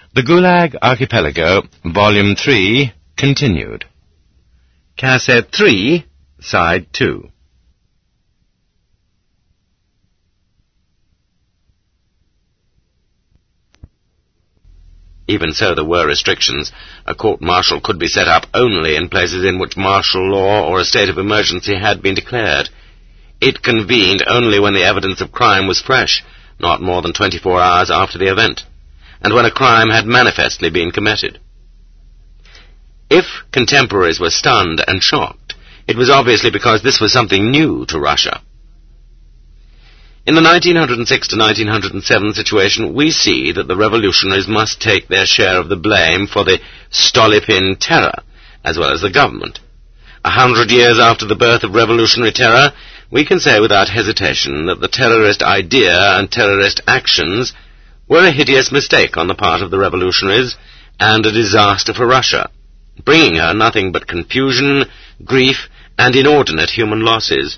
The Gulag Archipelago, Volume 3, continued. Cassette 3, Side 2. Even so, there were restrictions. A court-martial could be set up only in places in which martial law or a state of emergency had been declared. It convened only when the evidence of crime was fresh, not more than 24 hours after the event, and when a crime had manifestly been committed. If contemporaries were stunned and shocked, it was obviously because this was something new to Russia. In the 1906 to 1907 situation, we see that the revolutionaries must take their share of the blame for the Stolypin terror, as well as the government. 100 years after the birth of revolutionary terror, we can say without hesitation that the terrorist idea and terrorist actions were a hideous mistake on the part of the revolutionaries and a disaster for Russia, bringing her nothing but confusion, grief, and inordinate human losses.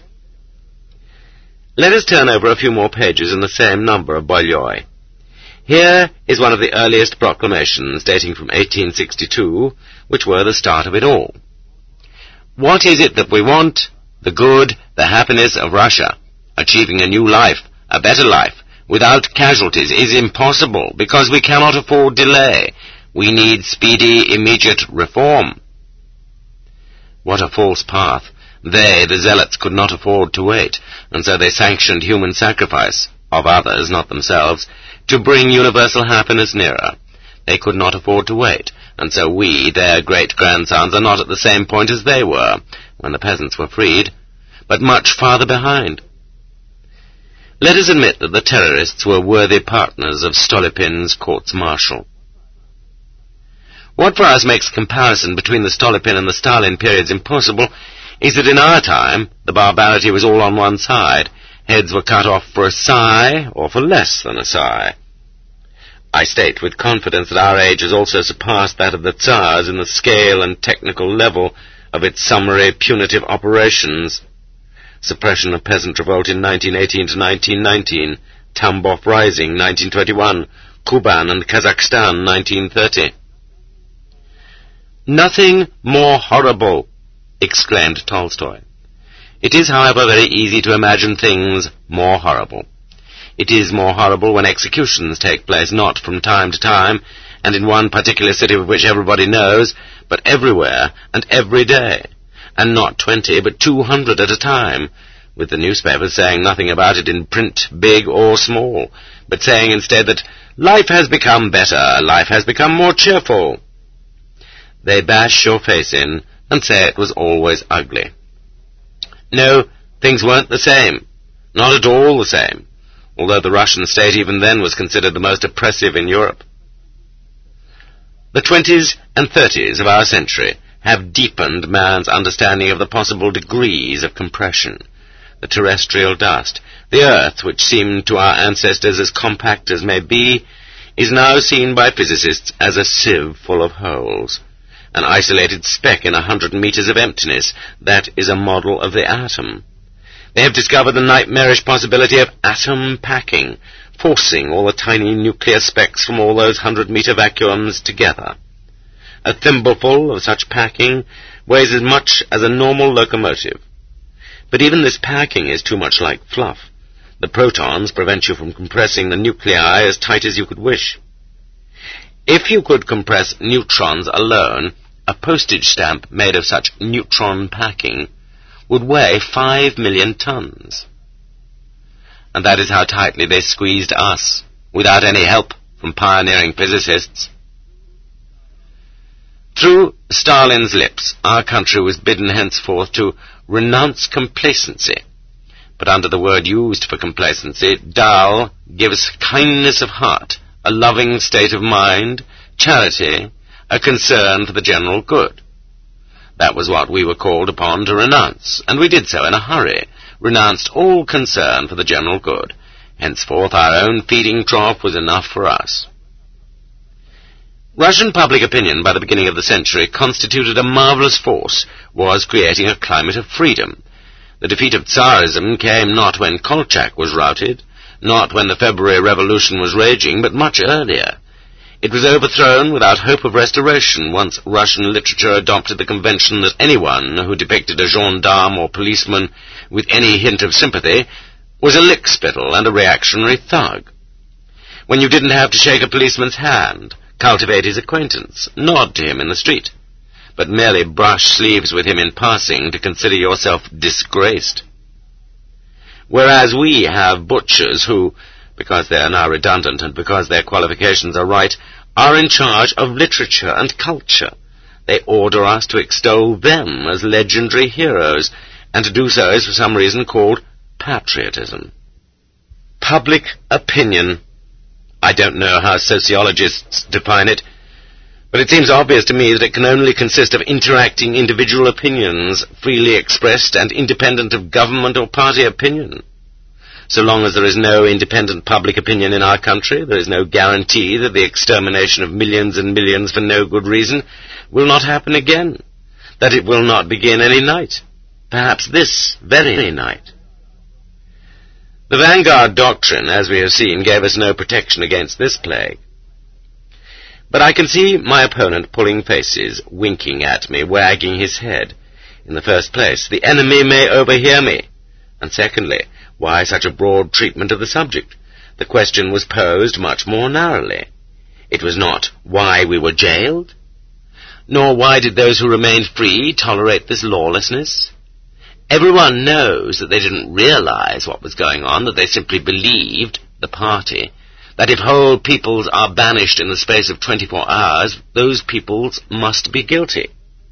Let us turn over a few more pages in the same number of Bolyai. Here is one of the earliest proclamations, dating from 1862, which were the start of it all. What is it that we want? The good, the happiness of Russia. Achieving a new life, a better life, without casualties is impossible, because we cannot afford delay. We need speedy, immediate reform. What a false path. They, the zealots, could not afford to wait, and so they sanctioned human sacrifice, of others, not themselves, to bring universal happiness nearer. They could not afford to wait, and so we, their great-grandsons, are not at the same point as they were, when the peasants were freed, but much farther behind. Let us admit that the terrorists were worthy partners of Stolypin's courts-martial. What for us makes comparison between the Stolypin and the Stalin periods impossible is that in our time the barbarity was all on one side. Heads were cut off for a sigh, or for less than a sigh. I state with confidence that our age has also surpassed that of the Tsars in the scale and technical level of its summary punitive operations. Suppression of peasant revolt in 1918 to 1919, Tambov Rising 1921, Kuban and Kazakhstan 1930. Nothing more horrible, exclaimed Tolstoy. It is, however, very easy to imagine things more horrible. It is more horrible when executions take place not from time to time, and in one particular city of which everybody knows, but everywhere and every day, and not 20 but 200 at a time, with the newspapers saying nothing about it in print, big or small, but saying instead that life has become better, life has become more cheerful. They bash your face in and say it was always ugly. No, things weren't the same. Not at all the same, although the Russian state even then was considered the most oppressive in Europe. The 20s and 30s of our century have deepened man's understanding of the possible degrees of compression. The terrestrial dust, the earth, which seemed to our ancestors as compact as may be, is now seen by physicists as a sieve full of holes. An isolated speck in 100 meters of emptiness, that is a model of the atom. They have discovered the nightmarish possibility of atom packing, forcing all the tiny nuclear specks from all those 100-meter vacuums together. A thimbleful of such packing weighs as much as a normal locomotive. But even this packing is too much like fluff. The protons prevent you from compressing the nuclei as tight as you could wish. If you could compress neutrons alone, a postage stamp made of such neutron packing would weigh 5 million tons. And that is how tightly they squeezed us, without any help from pioneering physicists. Through Stalin's lips, our country was bidden henceforth to renounce complacency. But under the word used for complacency, Dal gives kindness of heart, a loving state of mind, charity, a concern for the general good. That was what we were called upon to renounce, and we did so in a hurry, renounced all concern for the general good. Henceforth our own feeding trough was enough for us. Russian public opinion by the beginning of the century constituted a marvelous force, was creating a climate of freedom. The defeat of Tsarism came not when Kolchak was routed, not when the February Revolution was raging, but much earlier. It was overthrown without hope of restoration once Russian literature adopted the convention that anyone who depicted a gendarme or policeman with any hint of sympathy was a lickspittle and a reactionary thug. When you didn't have to shake a policeman's hand, cultivate his acquaintance, nod to him in the street, but merely brush sleeves with him in passing to consider yourself disgraced. Whereas we have butchers who, because they are now redundant and because their qualifications are right, are in charge of literature and culture. They order us to extol them as legendary heroes, and to do so is for some reason called patriotism. Public opinion. I don't know how sociologists define it, but it seems obvious to me that it can only consist of interacting individual opinions, freely expressed and independent of government or party opinion. So long as there is no independent public opinion in our country, there is no guarantee that the extermination of millions and millions for no good reason will not happen again, that it will not begin any night, perhaps this very night. The Vanguard Doctrine, as we have seen, gave us no protection against this plague. But I can see my opponent pulling faces, winking at me, wagging his head. In the first place, the enemy may overhear me, and secondly, why such a broad treatment of the subject? The question was posed much more narrowly. It was not why we were jailed, nor why did those who remained free tolerate this lawlessness. Everyone knows that they didn't realize what was going on, that they simply believed, the party, that if whole peoples are banished in the space of 24 hours, those peoples must be guilty.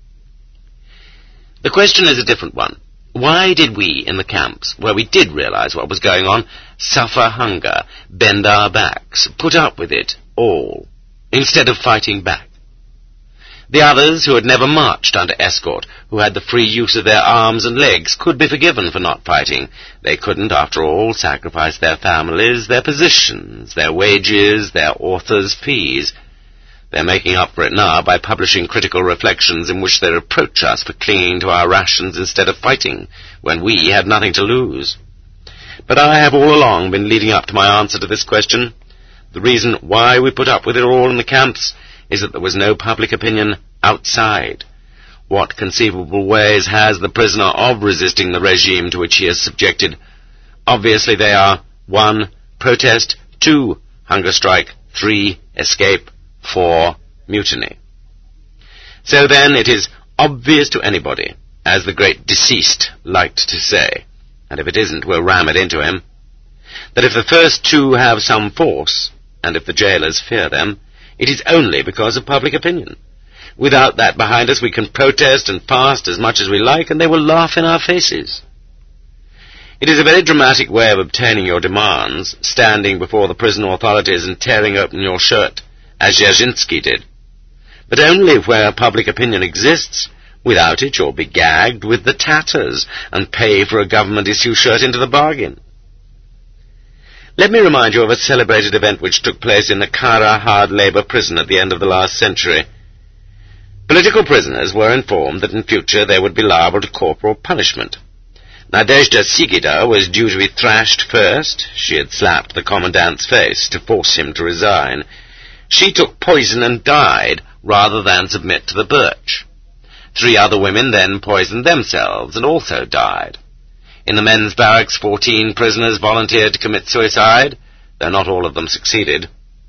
The question is a different one. Why did we, in the camps, where we did realize what was going on, suffer hunger, bend our backs, put up with it all, instead of fighting back? The others, who had never marched under escort, who had the free use of their arms and legs, could be forgiven for not fighting. They couldn't, after all, sacrifice their families, their positions, their wages, their authors' fees. They're making up for it now by publishing critical reflections in which they reproach us for clinging to our rations instead of fighting, when we had nothing to lose. But I have all along been leading up to my answer to this question. The reason why we put up with it all in the camps is that there was no public opinion outside. What conceivable ways has the prisoner of resisting the regime to which he is subjected? Obviously they are 1. Protest, 2. Hunger strike, 3. Escape, 4. Mutiny. So then it is obvious to anybody, as the great deceased liked to say, and if it isn't we'll ram it into him, that if the first two have some force, and if the jailers fear them, it is only because of public opinion. Without that behind us we can protest and fast as much as we like, and they will laugh in our faces. It is a very dramatic way of obtaining your demands, standing before the prison authorities and tearing open your shirt, as Dzerzhinsky did. But only where public opinion exists. Without it you'll be gagged with the tatters, and pay for a government-issue shirt into the bargain. Let me remind you of a celebrated event which took place in the Kara hard-labour prison at the end of the last century. Political prisoners were informed that in future they would be liable to corporal punishment. Nadezhda Sigida was due to be thrashed first. She had slapped the commandant's face to force him to resign. She took poison and died, rather than submit to the birch. 3 other women then poisoned themselves and also died. In the men's barracks, 14 prisoners volunteered to commit suicide, though not all of them succeeded.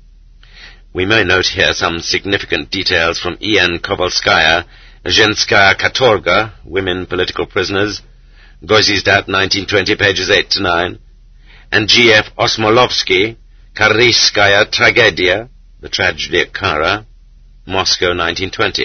We may note here some significant details from E.N. Kovalskaya, Zhenskaya Katorga, Women Political Prisoners, Gozizdat, 1920, pages 8 to 9, and G.F. Osmolovsky, Karaiskaya Tragedia, The Tragedy at Kara, Moscow, 1920.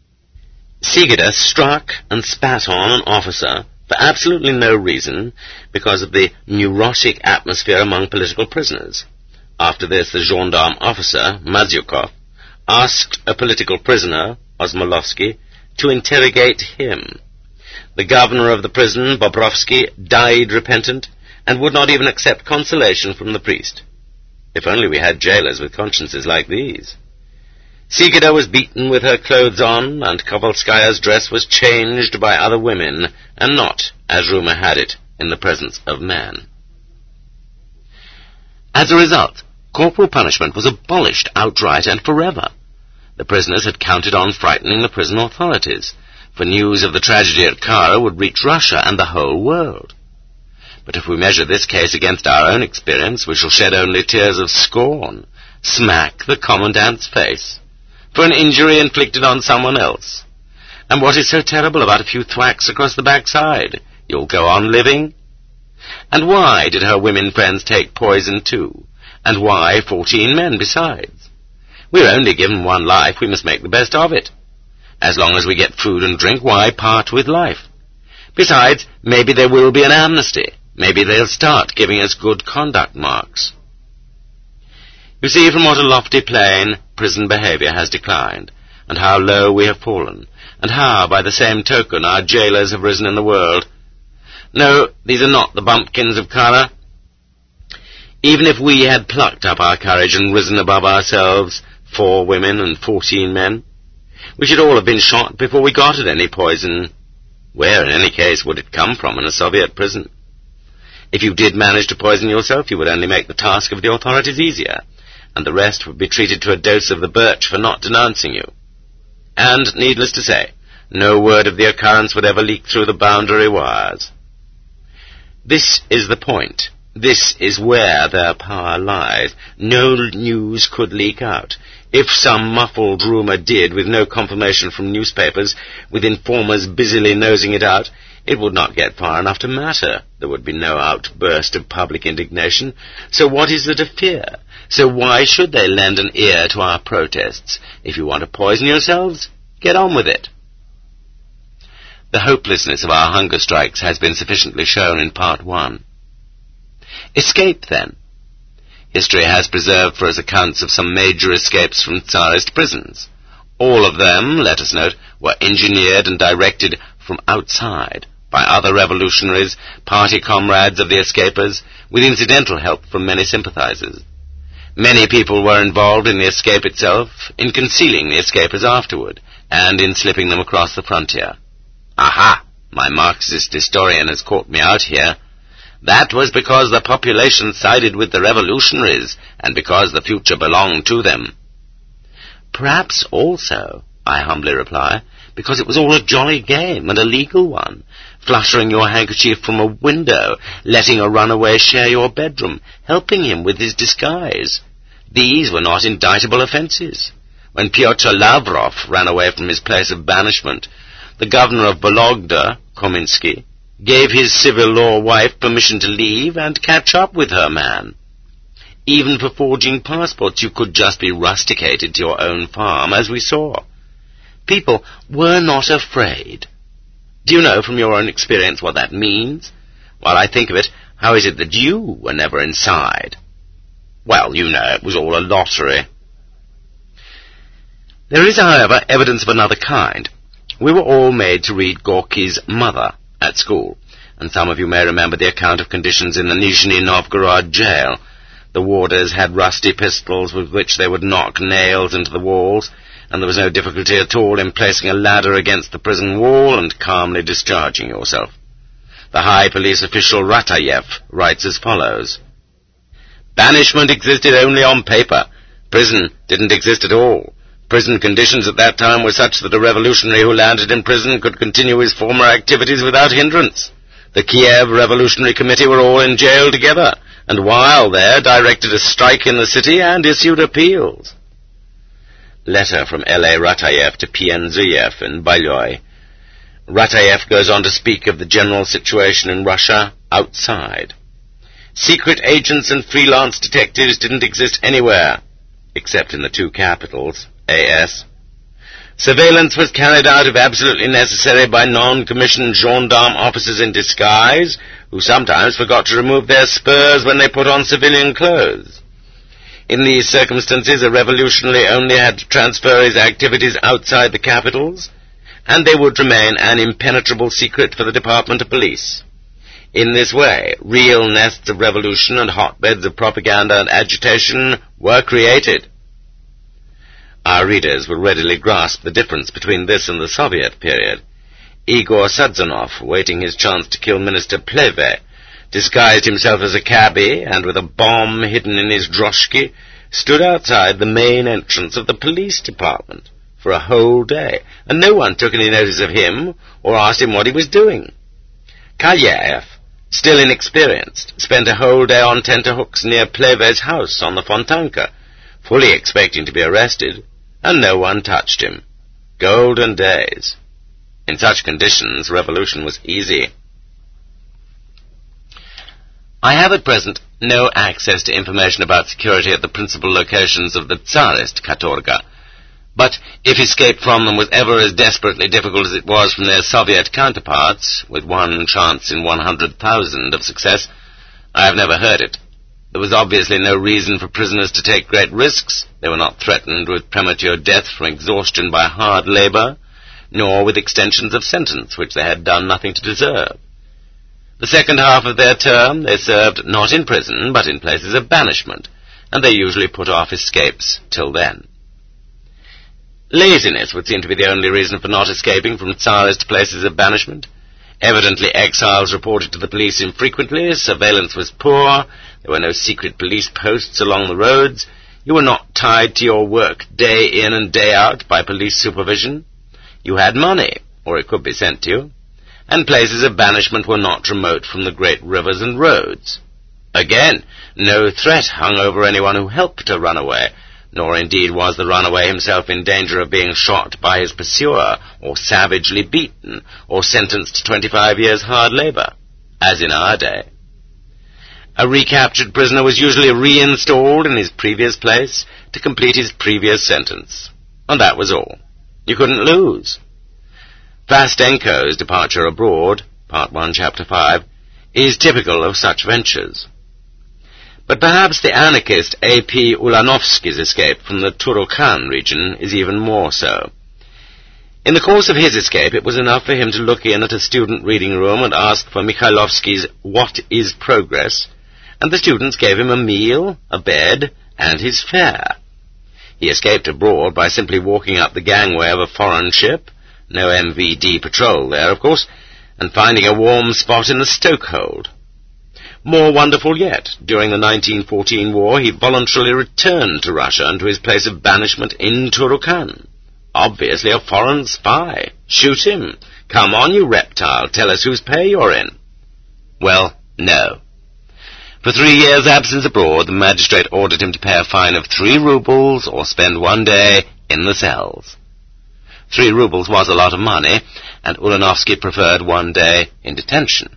Sigida struck and spat on an officer for absolutely no reason, because of the neurotic atmosphere among political prisoners. After this, the gendarme officer, Mazyukov, asked a political prisoner, Osmolovsky, to interrogate him. The governor of the prison, Bobrovsky, died repentant, and would not even accept consolation from the priest. If only we had jailers with consciences like these. Sigida was beaten with her clothes on, and Kovalskaya's dress was changed by other women, and not, as rumour had it, in the presence of men. As a result, corporal punishment was abolished outright and forever. The prisoners had counted on frightening the prison authorities, for news of the tragedy at Kara would reach Russia and the whole world. But if we measure this case against our own experience, we shall shed only tears of scorn, smack the commandant's face, for an injury inflicted on someone else. And what is so terrible about a few thwacks across the backside? You'll go on living? And why did her women friends take poison too? And why 14 men besides? We're only given one life, we must make the best of it. As long as we get food and drink, why part with life? Besides, maybe there will be an amnesty. Maybe they'll start giving us good conduct marks. You see from what a lofty plane prison behaviour has declined, and how low we have fallen, and how, by the same token, our jailers have risen in the world. No, these are not the bumpkins of Kara. Even if we had plucked up our courage and risen above ourselves, 4 women and 14 men, we should all have been shot before we got at any poison. Where, in any case, would it come from in a Soviet prison? If you did manage to poison yourself, you would only make the task of the authorities easier, and the rest would be treated to a dose of the birch for not denouncing you. And, needless to say, no word of the occurrence would ever leak through the boundary wires. This is the point. This is where their power lies. No news could leak out. If some muffled rumour did, with no confirmation from newspapers, with informers busily nosing it out, it would not get far enough to matter. There would be no outburst of public indignation. So what is there to fear? So why should they lend an ear to our protests? If you want to poison yourselves, get on with it. The hopelessness of our hunger strikes has been sufficiently shown in Part 1. Escape, then. History has preserved for us accounts of some major escapes from Tsarist prisons. All of them, let us note, were engineered and directed from outside by other revolutionaries, party comrades of the escapers, with incidental help from many sympathizers. Many people were involved in the escape itself, in concealing the escapers afterward, and in slipping them across the frontier. Aha! My Marxist historian has caught me out here. That was because the population sided with the revolutionaries, and because the future belonged to them. Perhaps also, I humbly reply, because it was all a jolly game, and a legal one, fluttering your handkerchief from a window, letting a runaway share your bedroom, helping him with his disguise. These were not indictable offences. When Pyotr Lavrov ran away from his place of banishment, the governor of Vologda, Kominsky, gave his civil law wife permission to leave and catch up with her man. Even for forging passports, you could just be rusticated to your own farm, as we saw. People were not afraid. Do you know from your own experience what that means? While I think of it, how is it that you were never inside? Well, you know, it was all a lottery. There is, however, evidence of another kind. We were all made to read Gorky's Mother at school, and some of you may remember the account of conditions in the Nizhny Novgorod jail. The warders had rusty pistols with which they would knock nails into the walls, and there was no difficulty at all in placing a ladder against the prison wall and calmly discharging yourself. The high police official Ratayev writes as follows: Banishment existed only on paper. Prison didn't exist at all. Prison conditions at that time were such that a revolutionary who landed in prison could continue his former activities without hindrance. The Kiev Revolutionary Committee were all in jail together, and while there directed a strike in the city and issued appeals. Letter from L.A. Ratayev to Pienzuyev in Balyoy. Ratayev goes on to speak of the general situation in Russia outside. Secret agents and freelance detectives didn't exist anywhere, except in the 2 capitals, A.S. Surveillance was carried out if absolutely necessary by non-commissioned gendarme officers in disguise, who sometimes forgot to remove their spurs when they put on civilian clothes. In these circumstances, a revolutionary only had to transfer his activities outside the capitals, and they would remain an impenetrable secret for the Department of Police. In this way, real nests of revolution and hotbeds of propaganda and agitation were created. Our readers will readily grasp the difference between this and the Soviet period. Igor Sadzonov, waiting his chance to kill Minister Pleve, disguised himself as a cabby, and with a bomb hidden in his droshky, stood outside the main entrance of the police department for a whole day, and no one took any notice of him or asked him what he was doing. Kalyev, still inexperienced, spent a whole day on tenterhooks near Pleve's house on the Fontanka, fully expecting to be arrested, and no one touched him. Golden days. In such conditions, revolution was easy. I have at present no access to information about security at the principal locations of the Tsarist Katorga, but if escape from them was ever as desperately difficult as it was from their Soviet counterparts, with one chance in 100,000 of success, I have never heard it. There was obviously no reason for prisoners to take great risks. They were not threatened with premature death from exhaustion by hard labour, nor with extensions of sentence which they had done nothing to deserve. The second half of their term they served not in prison, but in places of banishment, and they usually put off escapes till then. Laziness would seem to be the only reason for not escaping from Tsarist places of banishment. Evidently exiles reported to the police infrequently, surveillance was poor, there were no secret police posts along the roads, you were not tied to your work day in and day out by police supervision. You had money, or it could be sent to you, and places of banishment were not remote from the great rivers and roads. Again, no threat hung over anyone who helped a runaway, nor indeed was the runaway himself in danger of being shot by his pursuer, or savagely beaten, or sentenced to 25 years hard labour, as in our day. A recaptured prisoner was usually reinstalled in his previous place to complete his previous sentence, and that was all. You couldn't lose. Vastenko's departure abroad, Part 1, Chapter 5, is typical of such ventures. But perhaps the anarchist A.P. Ulanovsky's escape from the Turokhan region is even more so. In the course of his escape, it was enough for him to look in at a student reading room and ask for Mikhailovsky's What is Progress, and the students gave him a meal, a bed, and his fare. He escaped abroad by simply walking up the gangway of a foreign ship, no MVD patrol there, of course, and finding a warm spot in the stokehold. More wonderful yet, during the 1914 war, he voluntarily returned to Russia and to his place of banishment in Turokhan. Obviously a foreign spy. Shoot him. Come on, you reptile, tell us whose pay you're in. Well, no. For 3 years' absence abroad, the magistrate ordered him to pay a fine of 3 rubles or spend 1 day in the cells. 3 rubles was a lot of money, and Ulanovsky preferred 1 day in detention.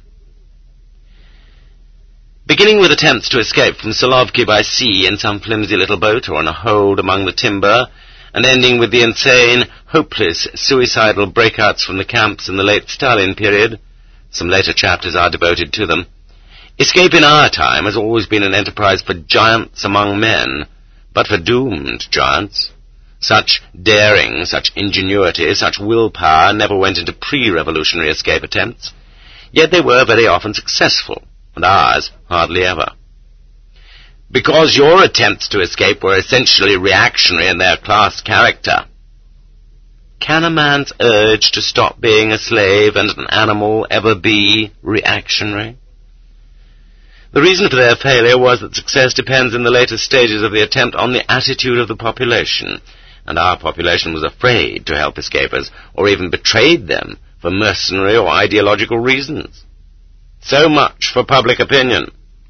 Beginning with attempts to escape from Solovki by sea in some flimsy little boat or on a hold among the timber, and ending with the insane, hopeless, suicidal breakouts from the camps in the late Stalin period, some later chapters are devoted to them, escape in our time has always been an enterprise for giants among men, but for doomed giants. Such daring, such ingenuity, such willpower never went into pre-revolutionary escape attempts, yet they were very often successful, and ours hardly ever. Because your attempts to escape were essentially reactionary in their class character. Can a man's urge to stop being a slave and an animal ever be reactionary? The reason for their failure was that success depends in the later stages of the attempt on the attitude of the population, and our population was afraid to help escapers, or even betrayed them for mercenary or ideological reasons. So much for public opinion.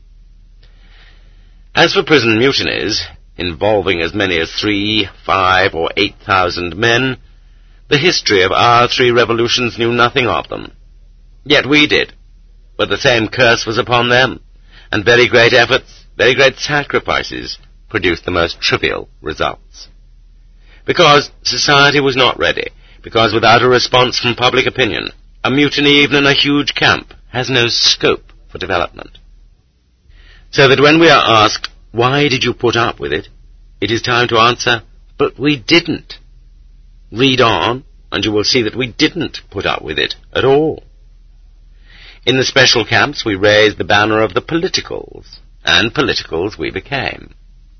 As for prison mutinies, involving as many as 3, 5, or 8,000 men, the history of our 3 revolutions knew nothing of them. Yet we did, but the same curse was upon them, and very great efforts, very great sacrifices produced the most trivial results. Because society was not ready, because without a response from public opinion, a mutiny even in a huge camp has no scope for development. So that when we are asked, why did you put up with it, it is time to answer, but we didn't. Read on, and you will see that we didn't put up with it at all. In the special camps we raised the banner of the politicals, and politicals we became.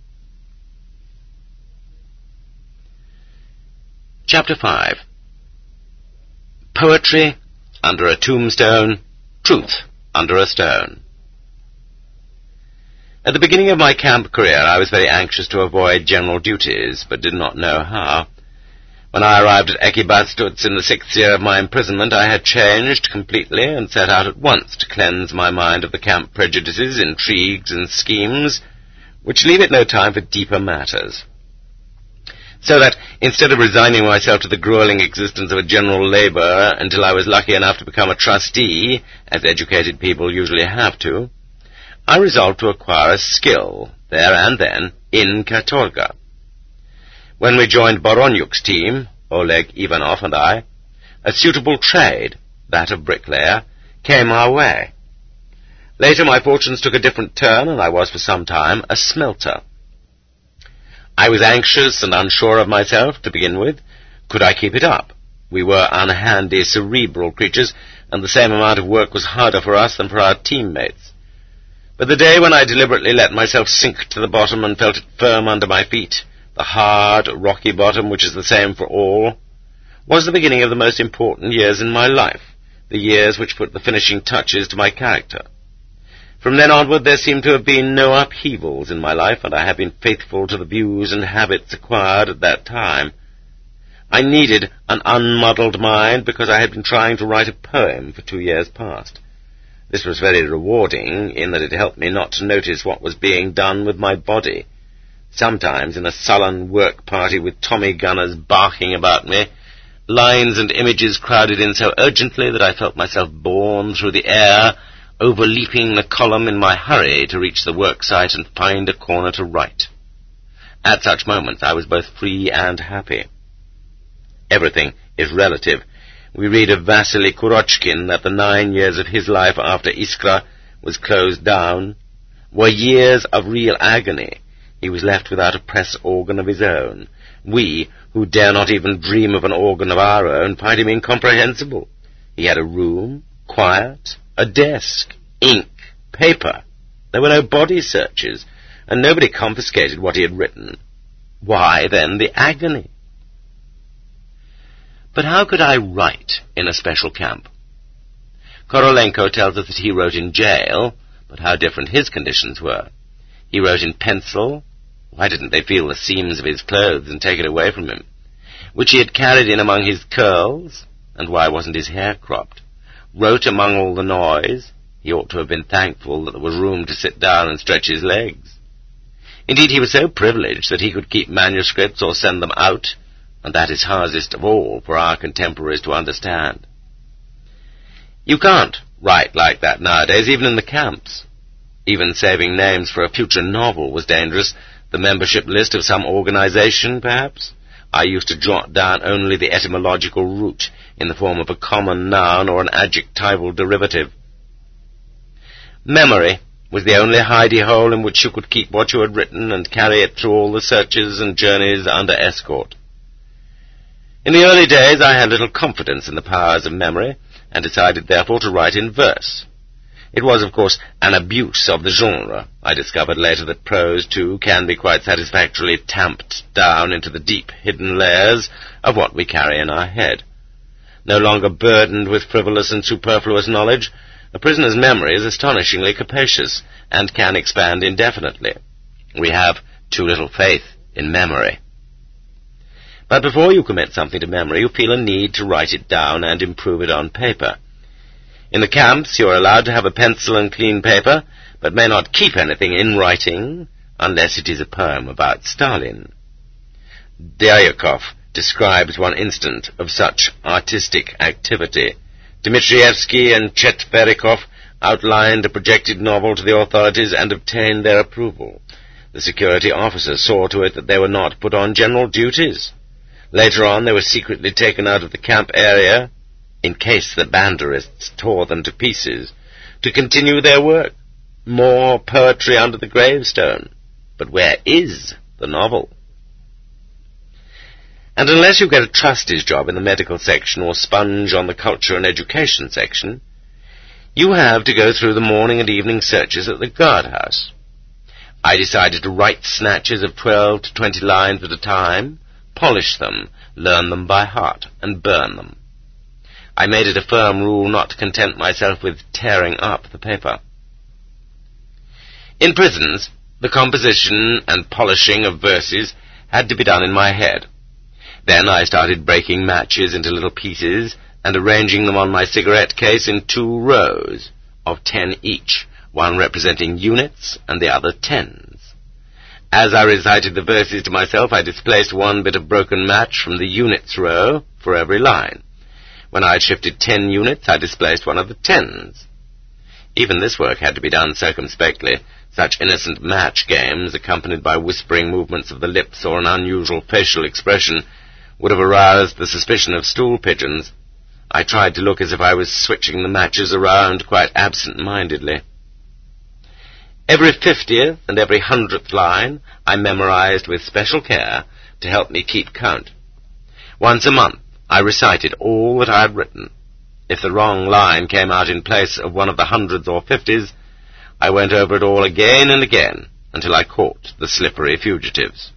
Chapter 5. Poetry under a tombstone, truth under a stone. At the beginning of my camp career, I was very anxious to avoid general duties, but did not know how. When I arrived at Ekibastuz in the 6th year of my imprisonment, I had changed completely and set out at once to cleanse my mind of the camp prejudices, intrigues, and schemes, which leave it no time for deeper matters. So that, instead of resigning myself to the grueling existence of a general labourer until I was lucky enough to become a trustee, as educated people usually have to, I resolved to acquire a skill, there and then, in Katorga. When we joined Boronyuk's team, Oleg Ivanov and I, a suitable trade, that of bricklayer, came our way. Later my fortunes took a different turn, and I was for some time a smelter. I was anxious and unsure of myself, to begin with. Could I keep it up? We were unhandy, cerebral creatures, and the same amount of work was harder for us than for our teammates. But the day when I deliberately let myself sink to the bottom and felt it firm under my feet, the hard, rocky bottom which is the same for all, was the beginning of the most important years in my life, the years which put the finishing touches to my character. From then onward there seemed to have been no upheavals in my life, and I have been faithful to the views and habits acquired at that time. I needed an unmuddled mind because I had been trying to write a poem for 2 years past. This was very rewarding in that it helped me not to notice what was being done with my body. Sometimes, in a sullen work party with Tommy gunners barking about me, lines and images crowded in so urgently that I felt myself borne through the air, overleaping the column in my hurry to reach the work site and find a corner to write. At such moments I was both free and happy. Everything is relative. We read of Vasily Kurochkin that the 9 years of his life after Iskra was closed down were years of real agony. He was left without a press organ of his own. We, who dare not even dream of an organ of our own, find him incomprehensible. He had a room, quiet, a desk, ink, paper. There were no body searches, and nobody confiscated what he had written. Why, then, the agony? But how could I write in a special camp? Korolenko tells us that he wrote in jail, but how different his conditions were. He wrote in pencil. Why didn't they feel the seams of his clothes and take it away from him? Which he had carried in among his curls, and why wasn't his hair cropped? Wrote among all the noise. He ought to have been thankful that there was room to sit down and stretch his legs. Indeed, he was so privileged that he could keep manuscripts or send them out, and that is hardest of all for our contemporaries to understand. You can't write like that nowadays, even in the camps. Even saving names for a future novel was dangerous. The membership list of some organization, perhaps? I used to jot down only the etymological root in the form of a common noun or an adjectival derivative. Memory was the only hidey-hole in which you could keep what you had written and carry it through all the searches and journeys under escort. In the early days I had little confidence in the powers of memory, and decided therefore to write in verse. It was, of course, an abuse of the genre. I discovered later that prose, too, can be quite satisfactorily tamped down into the deep, hidden layers of what we carry in our head. No longer burdened with frivolous and superfluous knowledge, a prisoner's memory is astonishingly capacious, and can expand indefinitely. We have too little faith in memory. But before you commit something to memory, you feel a need to write it down and improve it on paper. In the camps, you are allowed to have a pencil and clean paper, but may not keep anything in writing unless it is a poem about Stalin. Dyakov describes one instant of such artistic activity. Dmitrievsky and Chetverikov outlined a projected novel to the authorities and obtained their approval. The security officers saw to it that they were not put on general duties. Later on, they were secretly taken out of the camp area, in case the Banderists tore them to pieces, to continue their work. More poetry under the gravestone. But where is the novel? And unless you get a trustee's job in the medical section or sponge on the culture and education section, you have to go through the morning and evening searches at the guardhouse. I decided to write snatches of 12 to 20 lines at a time, polish them, learn them by heart, and burn them. I made it a firm rule not to content myself with tearing up the paper. In prisons, the composition and polishing of verses had to be done in my head. Then I started breaking matches into little pieces and arranging them on my cigarette case in 2 rows of 10 each, one representing units and the other tens. As I recited the verses to myself, I displaced one bit of broken match from the units row for every line. When I had shifted 10 units, I displaced one of the tens. Even this work had to be done circumspectly. Such innocent match games, accompanied by whispering movements of the lips or an unusual facial expression, would have aroused the suspicion of stool pigeons. I tried to look as if I was switching the matches around quite absent-mindedly. Every 50th and every 100th line I memorized with special care to help me keep count. Once a month I recited all that I had written. If the wrong line came out in place of one of the 100s or 50s, I went over it all again and again until I caught the slippery fugitives.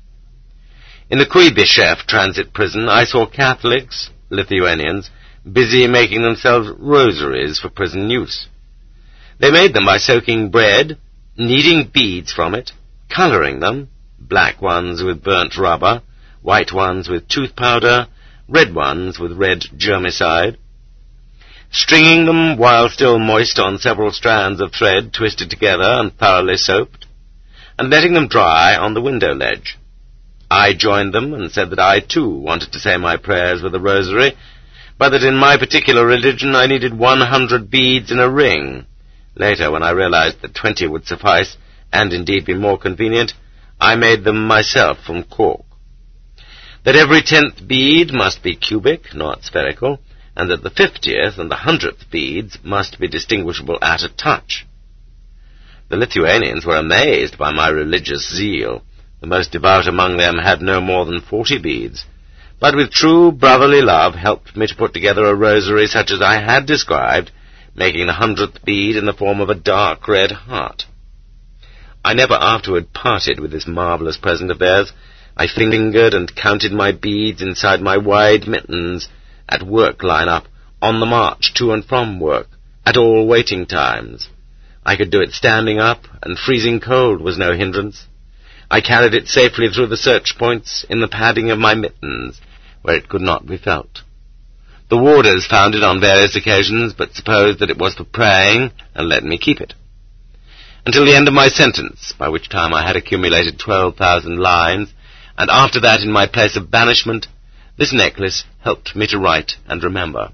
In the Kuibyshev transit prison I saw Catholics, Lithuanians, busy making themselves rosaries for prison use. They made them by soaking bread, kneading beads from it, colouring them, black ones with burnt rubber, white ones with tooth powder, red ones with red germicide, stringing them while still moist on several strands of thread twisted together and thoroughly soaped, and letting them dry on the window ledge. I joined them and said that I, too, wanted to say my prayers with a rosary, but that in my particular religion I needed 100 beads in a ring. Later, when I realized that 20 would suffice, and indeed be more convenient, I made them myself from cork. That every 10th bead must be cubic, not spherical, and that the 50th and the 100th beads must be distinguishable at a touch. The Lithuanians were amazed by my religious zeal. The most devout among them had no more than 40 beads, but with true brotherly love helped me to put together a rosary such as I had described, making the 100th bead in the form of a dark red heart. I never afterward parted with this marvellous present of theirs. I fingered and counted my beads inside my wide mittens, at work line-up, on the march to and from work, at all waiting times. I could do it standing up, and freezing cold was no hindrance. I carried it safely through the search points in the padding of my mittens, where it could not be felt. The warders found it on various occasions, but supposed that it was for praying, and let me keep it. Until the end of my sentence, by which time I had accumulated 12,000 lines, and after that in my place of banishment, this necklace helped me to write and remember.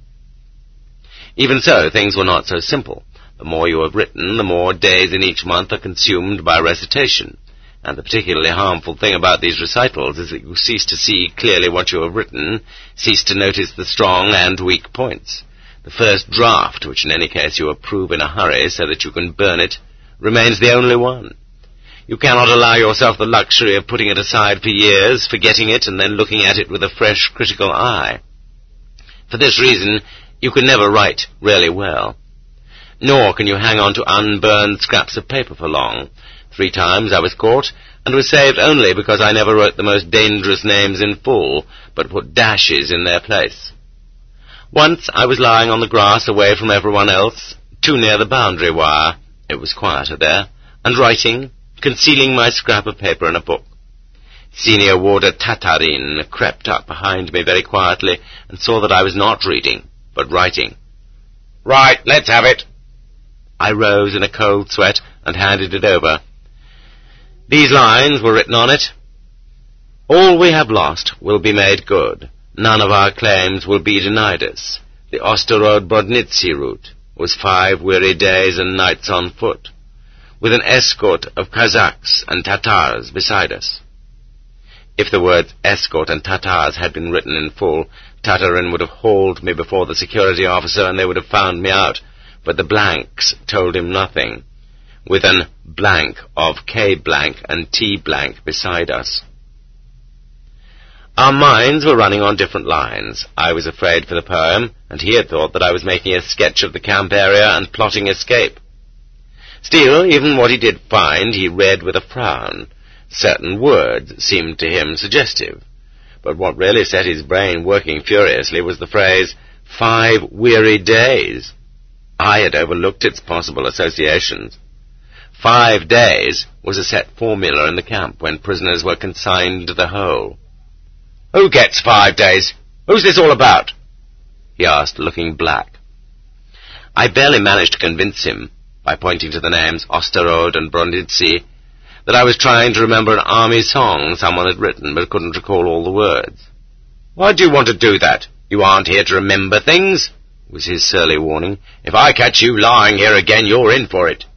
Even so, things were not so simple. The more you have written, the more days in each month are consumed by recitation. And the particularly harmful thing about these recitals is that you cease to see clearly what you have written, cease to notice the strong and weak points. The first draft, which in any case you approve in a hurry so that you can burn it, remains the only one. You cannot allow yourself the luxury of putting it aside for years, forgetting it, and then looking at it with a fresh, critical eye. For this reason, you can never write really well. Nor can you hang on to unburned scraps of paper for long. 3 times I was caught, and was saved only because I never wrote the most dangerous names in full, but put dashes in their place. Once I was lying on the grass away from everyone else, too near the boundary wire. It was quieter there, and writing, concealing my scrap of paper in a book. Senior warder Tatarin crept up behind me very quietly and saw that I was not reading, but writing. "Right, let's have it." I rose in a cold sweat and handed it over. These lines were written on it. "All we have lost will be made good. None of our claims will be denied us. The Osterod-Brodnitzy route was 5 weary days and nights on foot, with an escort of Kazakhs and Tatars beside us." If the words escort and Tatars had been written in full, Tatarin would have hauled me before the security officer and they would have found me out, but the blanks told him nothing, with an blank of K blank and T blank beside us. Our minds were running on different lines. I was afraid for the poem, and he had thought that I was making a sketch of the camp area and plotting escape. Still, even what he did find, he read with a frown. Certain words seemed to him suggestive, but what really set his brain working furiously was the phrase, 5 weary days. I had overlooked its possible associations. 5 days was a set formula in the camp when prisoners were consigned to the hole. "Who gets 5 days? Who's this all about?" he asked, looking black. I barely managed to convince him, by pointing to the names Osterode and Brondizzi, that I was trying to remember an army song someone had written but couldn't recall all the words. "Why do you want to do that? You aren't here to remember things," was his surly warning. "If I catch you lying here again, you're in for it."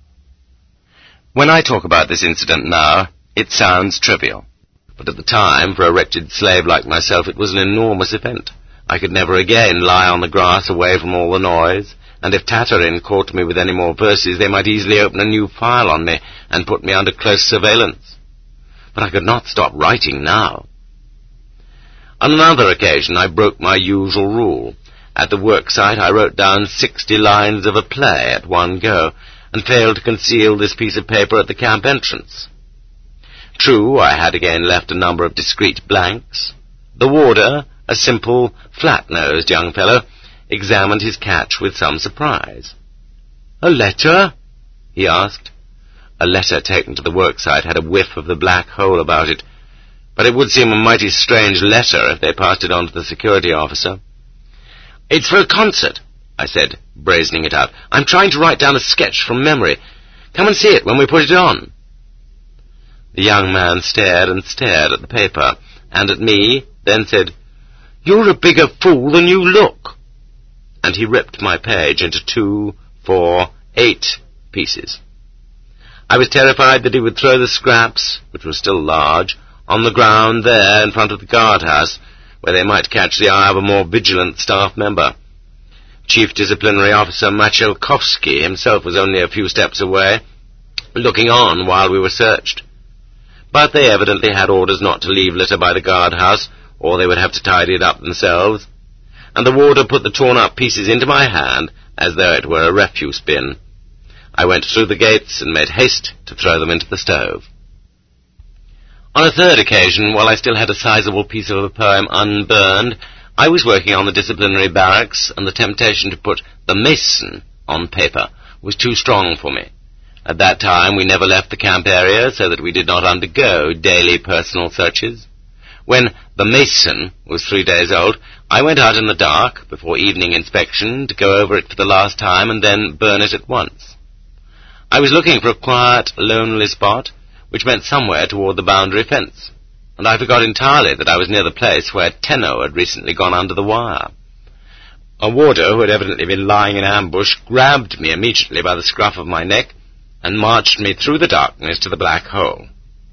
When I talk about this incident now, it sounds trivial. But at the time, for a wretched slave like myself, it was an enormous event. I could never again lie on the grass away from all the noise, and if Tatarin caught me with any more verses, they might easily open a new file on me and put me under close surveillance. But I could not stop writing now. On another occasion, I broke my usual rule. At the worksite, I wrote down 60 lines of a play at one go, and failed to conceal this piece of paper at the camp entrance. True, I had again left a number of discreet blanks. The warder, a simple, flat-nosed young fellow, examined his catch with some surprise. "A letter?" he asked. A letter taken to the worksite had a whiff of the black hole about it, but it would seem a mighty strange letter if they passed it on to the security officer. "It's for a concert," I said, brazening it out. "I'm trying to write down a sketch from memory. Come and see it when we put it on." The young man stared and stared at the paper, and at me, then said, "You're a bigger fool than you look." And he ripped my page into 2, 4, 8 pieces. I was terrified that he would throw the scraps, which were still large, on the ground there in front of the guardhouse, where they might catch the eye of a more vigilant staff member. Chief Disciplinary Officer Machelkovsky himself was only a few steps away, looking on while we were searched. But they evidently had orders not to leave litter by the guardhouse, or they would have to tidy it up themselves, and the warder put the torn-up pieces into my hand as though it were a refuse bin. I went through the gates and made haste to throw them into the stove. On a third occasion, while I still had a sizable piece of a poem unburned, I was working on the disciplinary barracks, and the temptation to put the Mason on paper was too strong for me. At that time we never left the camp area, so that we did not undergo daily personal searches. When the Mason was 3 days old, I went out in the dark, before evening inspection, to go over it for the last time and then burn it at once. I was looking for a quiet, lonely spot, which meant somewhere toward the boundary fence, and I forgot entirely that I was near the place where Tenno had recently gone under the wire. A warder, who had evidently been lying in ambush, grabbed me immediately by the scruff of my neck and marched me through the darkness to the black hole.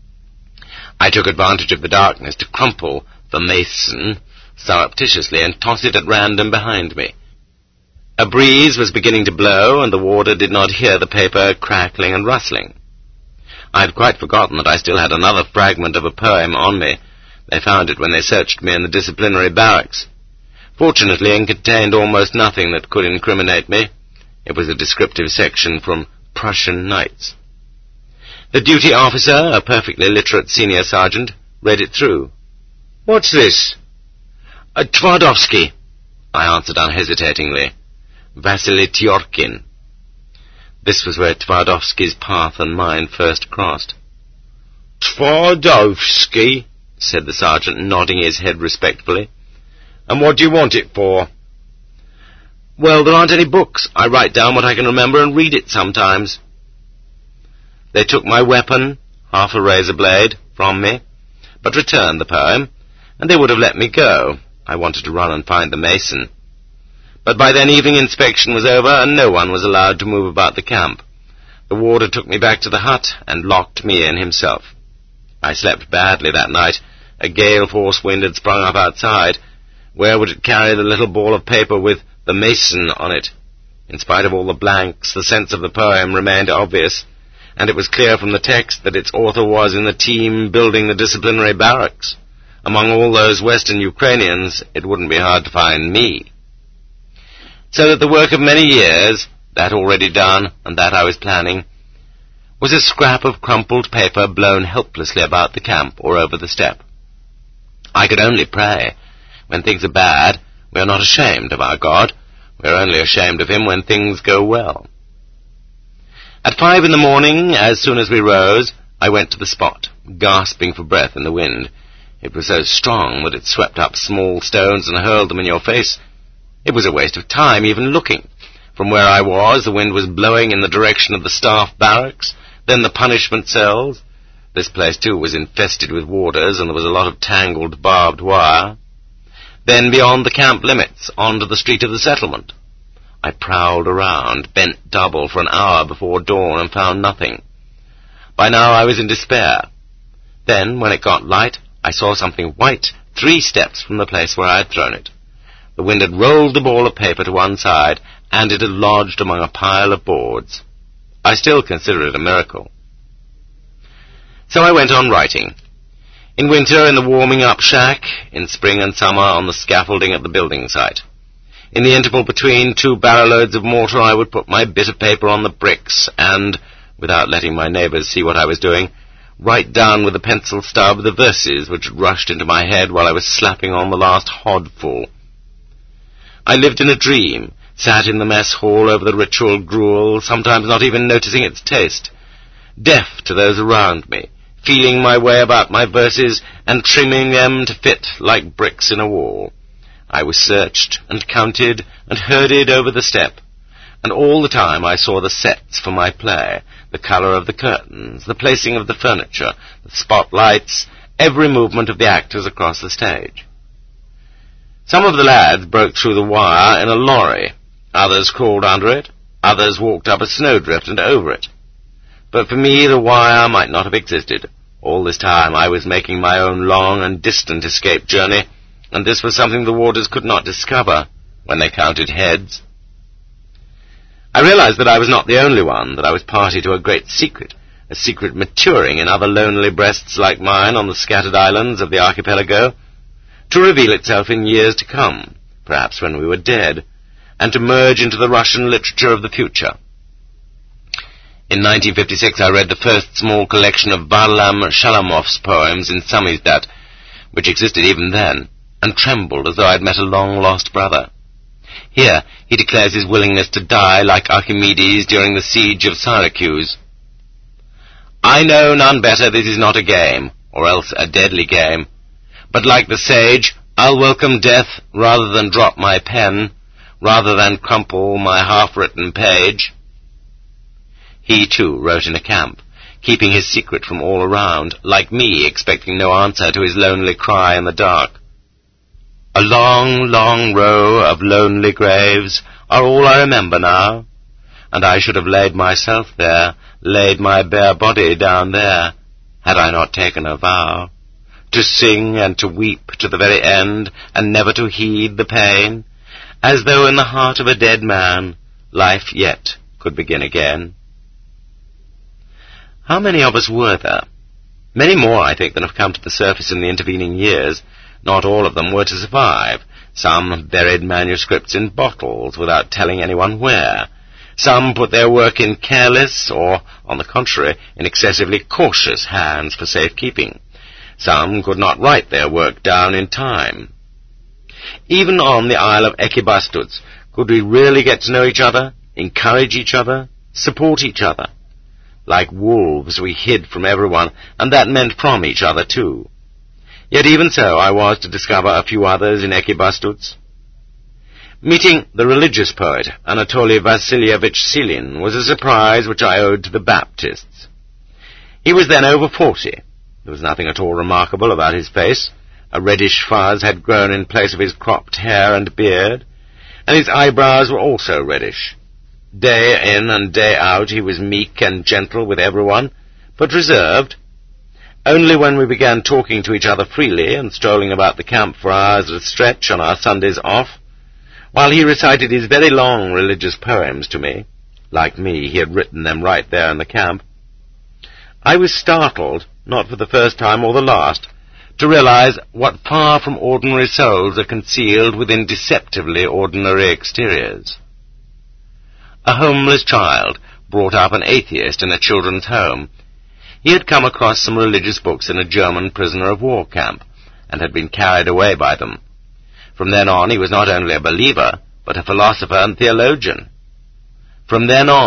I took advantage of the darkness to crumple the Mason surreptitiously and toss it at random behind me. A breeze was beginning to blow, and the warder did not hear the paper crackling and rustling. I had quite forgotten that I still had another fragment of a poem on me. They found it when they searched me in the disciplinary barracks. Fortunately, it contained almost nothing that could incriminate me. It was a descriptive section from Prussian Knights. The duty officer, a perfectly literate senior sergeant, read it through. "What's this?" "Twardowski," I answered unhesitatingly. "Vasily Tyorkin." This was where Twardowski's path and mine first crossed. "Twardowski," said the sergeant, nodding his head respectfully. "And what do you want it for?" "Well, there aren't any books. I write down what I can remember and read it sometimes." They took my weapon, half a razor blade, from me, but returned the poem, and they would have let me go. I wanted to run and find the Mason. But by then evening inspection was over, and no one was allowed to move about the camp. The warder took me back to the hut and locked me in himself. I slept badly that night. A gale-force wind had sprung up outside. Where would it carry the little ball of paper with the Mason on it? In spite of all the blanks, the sense of the poem remained obvious, and it was clear from the text that its author was in the team building the disciplinary barracks. Among all those Western Ukrainians, it wouldn't be hard to find me. So that the work of many years, that already done and that I was planning, was a scrap of crumpled paper blown helplessly about the camp or over the steppe. I could only pray. When things are bad, we are not ashamed of our God. We are only ashamed of him when things go well. At 5 in the morning, as soon as we rose, I went to the spot, gasping for breath in the wind. It was so strong that it swept up small stones and hurled them in your face. It was a waste of time even looking. From where I was, the wind was blowing in the direction of the staff barracks, then the punishment cells. This place, too, was infested with warders, and there was a lot of tangled barbed wire. Then beyond the camp limits, onto the street of the settlement. I prowled around, bent double for an hour before dawn, and found nothing. By now I was in despair. Then, when it got light, I saw something white 3 steps from the place where I had thrown it. The wind had rolled the ball of paper to one side, and it had lodged among a pile of boards. I still consider it a miracle. So I went on writing. In winter in the warming-up shack, in spring and summer on the scaffolding at the building site. In the interval between 2 barrel-loads of mortar I would put my bit of paper on the bricks and, without letting my neighbours see what I was doing, write down with a pencil stub the verses which had rushed into my head while I was slapping on the last hodful. I lived in a dream, sat in the mess hall over the ritual gruel, sometimes not even noticing its taste, deaf to those around me, feeling my way about my verses and trimming them to fit like bricks in a wall. I was searched and counted and herded over the step, and all the time I saw the sets for my play, the colour of the curtains, the placing of the furniture, the spotlights, every movement of the actors across the stage. Some of the lads broke through the wire in a lorry, others crawled under it, others walked up a snowdrift and over it. But for me the wire might not have existed. All this time I was making my own long and distant escape journey, and this was something the warders could not discover when they counted heads. I realized that I was not the only one, that I was party to a great secret, a secret maturing in other lonely breasts like mine on the scattered islands of the archipelago, to reveal itself in years to come, perhaps when we were dead, and to merge into the Russian literature of the future. In 1956 I read the first small collection of Varlam Shalamov's poems in Samizdat, which existed even then, and trembled as though I had met a long-lost brother. Here he declares his willingness to die like Archimedes during the siege of Syracuse. I know none better this is not a game, or else a deadly game, but like the sage, I'll welcome death rather than drop my pen, rather than crumple my half-written page. He, too, wrote in a camp, keeping his secret from all around, like me, expecting no answer to his lonely cry in the dark. A long, long row of lonely graves are all I remember now, and I should have laid myself there, laid my bare body down there, had I not taken a vow, to sing and to weep to the very end, and never to heed the pain, as though in the heart of a dead man life yet could begin again. How many of us were there? Many more, I think, than have come to the surface in the intervening years. Not all of them were to survive. Some buried manuscripts in bottles without telling anyone where. Some put their work in careless or, on the contrary, in excessively cautious hands for safekeeping. Some could not write their work down in time. Even on the Isle of Ekibastuts, could we really get to know each other, encourage each other, support each other? Like wolves we hid from everyone, and that meant from each other too. Yet even so I was to discover a few others in Ekibastuts. Meeting the religious poet Anatoly Vasilievich Silin was a surprise which I owed to the Baptists. He was then over 40. There was nothing at all remarkable about his face. A reddish fuzz had grown in place of his cropped hair and beard, and his eyebrows were also reddish. Day in and day out he was meek and gentle with everyone, but reserved. Only when we began talking to each other freely and strolling about the camp for hours at a stretch on our Sundays off, while he recited his very long religious poems to me, like me, he had written them right there in the camp, I was startled, not for the first time or the last, to realize what far from ordinary souls are concealed within deceptively ordinary exteriors. A homeless child, brought up an atheist in a children's home, he had come across some religious books in a German prisoner of war camp, and had been carried away by them. From then on he was not only a believer, but a philosopher and theologian. From then on,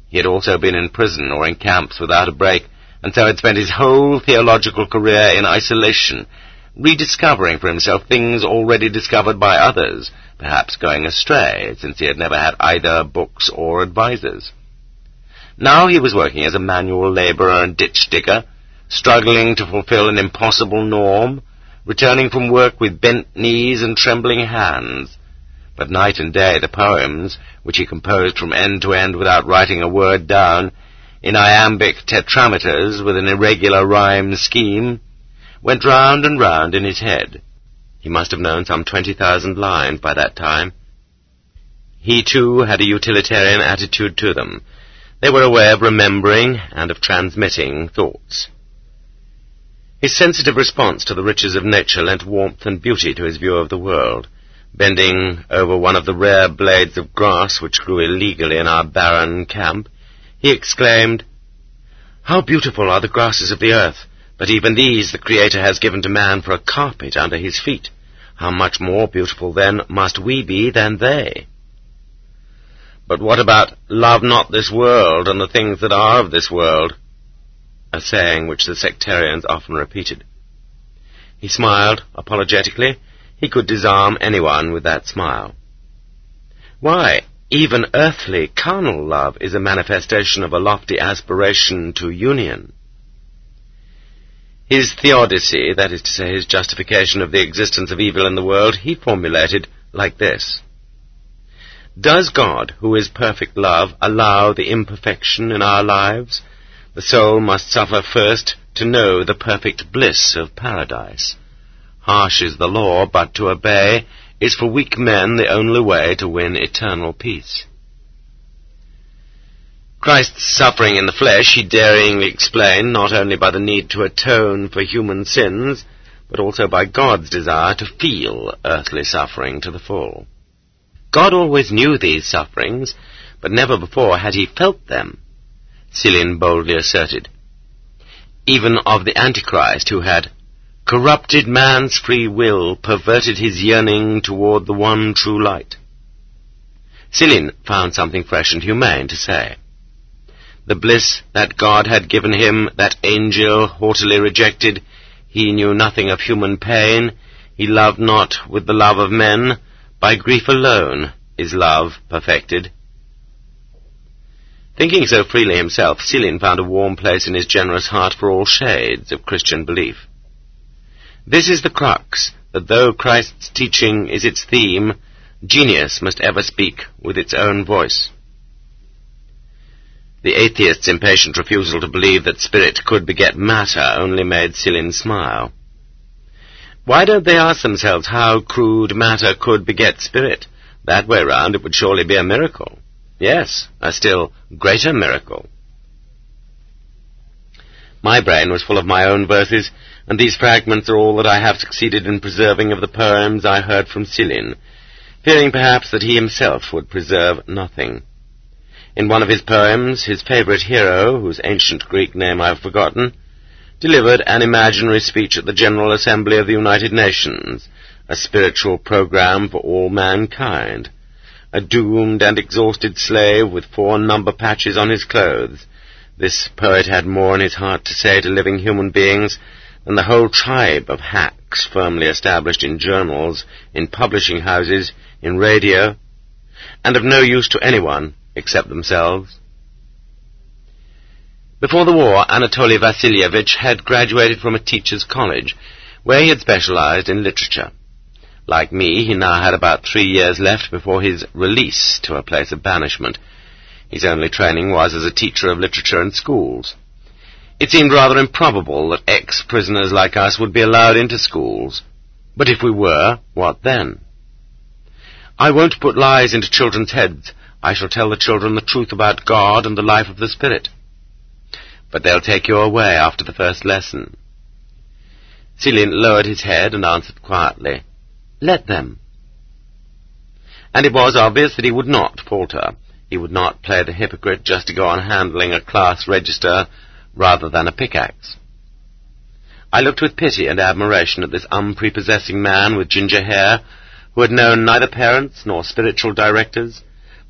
He had also been in prison or in camps without a break, and so had spent his whole theological career in isolation, rediscovering for himself things already discovered by others, perhaps going astray, since he had never had either books or advisers. Now he was working as a manual labourer and ditch-digger, struggling to fulfill an impossible norm, returning from work with bent knees and trembling hands. But night and day the poems, which he composed from end to end without writing a word down, in iambic tetrameters with an irregular rhyme scheme, went round and round in his head. He must have known some 20,000 lines by that time. He, too, had a utilitarian attitude to them. They were a way of remembering and of transmitting thoughts. His sensitive response to the riches of nature lent warmth and beauty to his view of the world. Bending over one of the rare blades of grass which grew illegally in our barren camp, he exclaimed, "How beautiful are the grasses of the earth! But even these the Creator has given to man for a carpet under his feet. How much more beautiful, then, must we be than they?" "But what about love not this world and the things that are of this world?" a saying which the sectarians often repeated. He smiled apologetically. He could disarm anyone with that smile. "Why, even earthly, carnal love is a manifestation of a lofty aspiration to union." His theodicy, that is to say, his justification of the existence of evil in the world, he formulated like this: "Does God, who is perfect love, allow the imperfection in our lives? The soul must suffer first to know the perfect bliss of paradise. Harsh is the law, but to obey is for weak men the only way to win eternal peace." Christ's suffering in the flesh he daringly explained not only by the need to atone for human sins, but also by God's desire to feel earthly suffering to the full. God always knew these sufferings, but never before had he felt them, Silin boldly asserted. Even of the Antichrist, who had corrupted man's free will, perverted his yearning toward the one true light. Silin found something fresh and humane to say. The bliss that God had given him, that angel haughtily rejected, he knew nothing of human pain, he loved not with the love of men, by grief alone is love perfected. Thinking so freely himself, Silin found a warm place in his generous heart for all shades of Christian belief. This is the crux, that though Christ's teaching is its theme, genius must ever speak with its own voice. The atheist's impatient refusal to believe that spirit could beget matter only made Silin smile. Why don't they ask themselves how crude matter could beget spirit? That way round it would surely be a miracle. Yes, a still greater miracle. My brain was full of my own verses, and these fragments are all that I have succeeded in preserving of the poems I heard from Silin, fearing perhaps that he himself would preserve nothing. In one of his poems, his favourite hero, whose ancient Greek name I have forgotten, delivered an imaginary speech at the General Assembly of the United Nations, a spiritual program for all mankind. A doomed and exhausted slave with 4 number patches on his clothes, this poet had more in his heart to say to living human beings than the whole tribe of hacks firmly established in journals, in publishing houses, in radio, and of no use to anyone except themselves. Before the war, Anatoly Vasilievich had graduated from a teacher's college, where he had specialized in literature. Like me, he now had about 3 years left before his release to a place of banishment. His only training was as a teacher of literature in schools. It seemed rather improbable that ex-prisoners like us would be allowed into schools. But if we were, what then? "I won't put lies into children's heads. I shall tell the children the truth about God and the life of the Spirit." "But they'll take you away after the first lesson." Silin lowered his head and answered quietly, "Let them." And it was obvious that he would not falter. He would not play the hypocrite just to go on handling a class register rather than a pickaxe. I looked with pity and admiration at this unprepossessing man with ginger hair, who had known neither parents nor spiritual directors,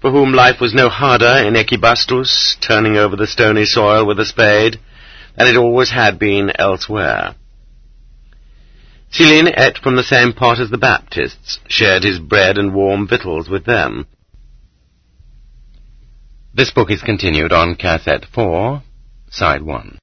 for whom life was no harder in Ecubastus, turning over the stony soil with a spade, than it always had been elsewhere. Céline ate from the same pot as the Baptists, shared his bread and warm victuals with them. This book is continued on Cassette 4, Side 1.